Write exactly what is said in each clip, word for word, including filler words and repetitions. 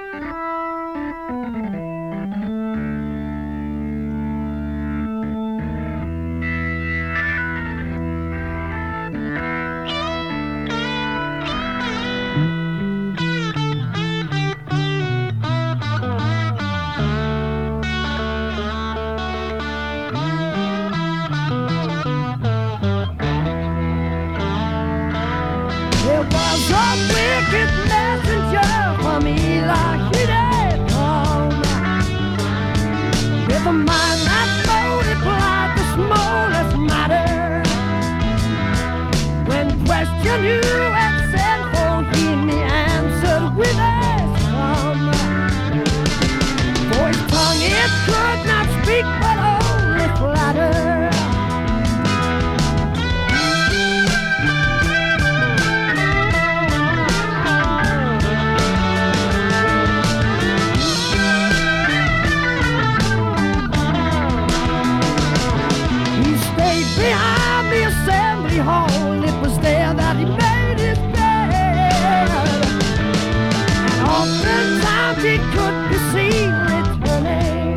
There was a wicked messenger from Eli, he did come with a mind that multiplied the smallest matter. When questioned, you had sent for him, he answered with a sum. For his tongue it could not speak, but only flatter. Behind the assembly hall, it was there that he made his bed. And oftentimes he could be seen returning.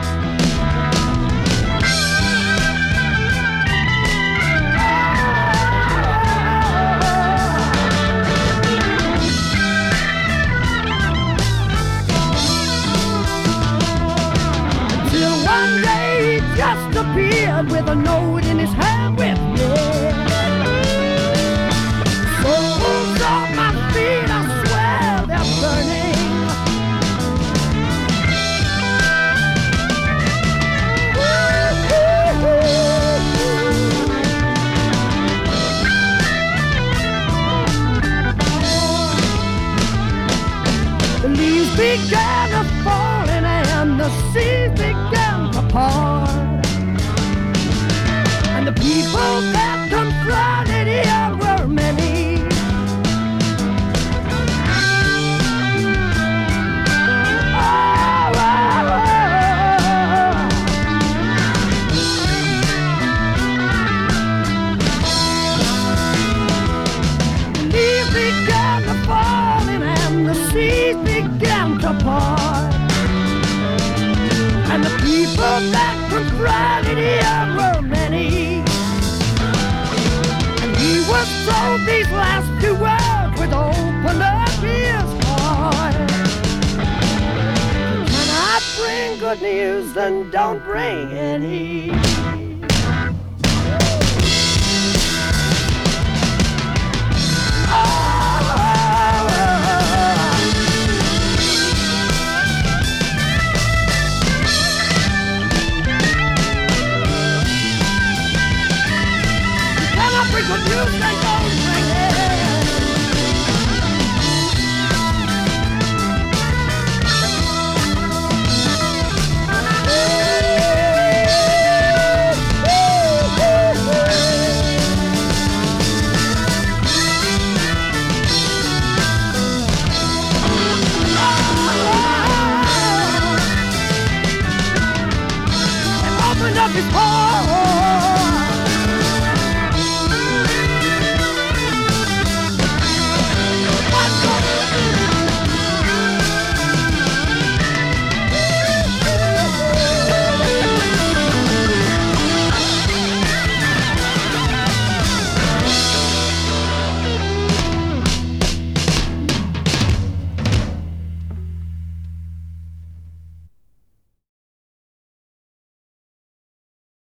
Until one day he just appeared with a note in his hand with me. Soles of my feet, I swear they're burning. The leaves began to fall and the seas began to part. The people that confronted him were many. Oh, oh, oh. The leaves began to fall and the seas began to part. And the people that confronted him were many. He was told these last two words with open up his heart. Can I bring good news? Then don't bring any.